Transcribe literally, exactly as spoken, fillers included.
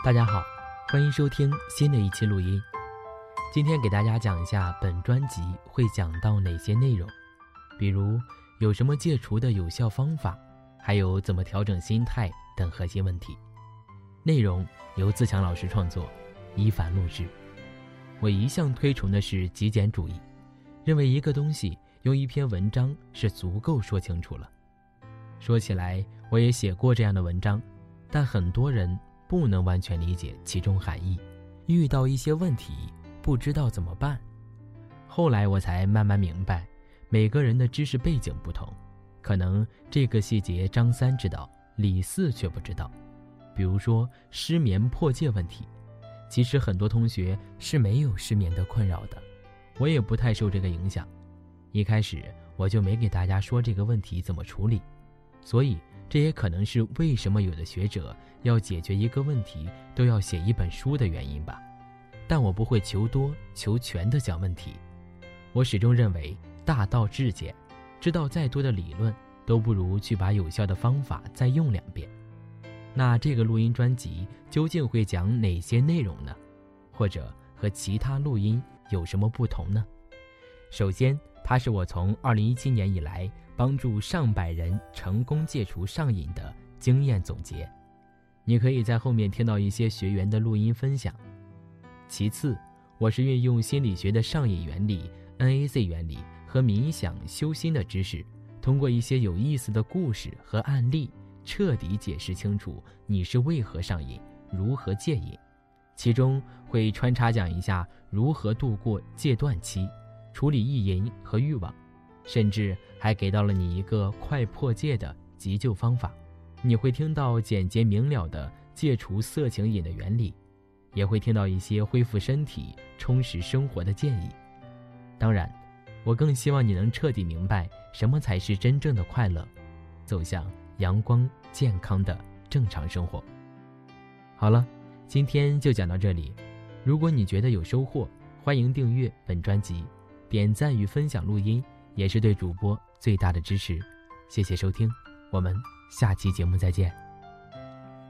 大家好，欢迎收听新的一期录音。今天给大家讲一下本专辑会讲到哪些内容，比如有什么戒除的有效方法，还有怎么调整心态等核心问题。内容由自强老师创作，一凡录制。我一向推崇的是极简主义，认为一个东西用一篇文章是足够说清楚了。说起来，我也写过这样的文章，但很多人不能完全理解其中含义，遇到一些问题不知道怎么办。后来我才慢慢明白，每个人的知识背景不同，可能这个细节张三知道，李四却不知道。比如说失眠破戒问题，其实很多同学是没有失眠的困扰的，我也不太受这个影响。一开始我就没给大家说这个问题怎么处理，所以这也可能是为什么有的学者要解决一个问题都要写一本书的原因吧。但我不会求多求全地讲问题，我始终认为大道至简，知道再多的理论都不如去把有效的方法再用两遍。那这个录音专辑究竟会讲哪些内容呢？或者和其他录音有什么不同呢？首先，它是我从二零一七年以来帮助上百人成功戒除上瘾的经验总结，你可以在后面听到一些学员的录音分享。其次，我是运用心理学的上瘾原理、N A C 原理和冥想修心的知识，通过一些有意思的故事和案例，彻底解释清楚你是为何上瘾，如何戒瘾。其中会穿插讲一下如何度过戒断期，处理意淫和欲望，甚至还给到了你一个快破戒的急救方法。你会听到简洁明了的戒除色情瘾的原理，也会听到一些恢复身体、充实生活的建议。当然，我更希望你能彻底明白什么才是真正的快乐，走向阳光健康的正常生活。好了，今天就讲到这里。如果你觉得有收获，欢迎订阅本专辑，点赞与分享录音也是对主播最大的支持。谢谢收听，我们下期节目再见。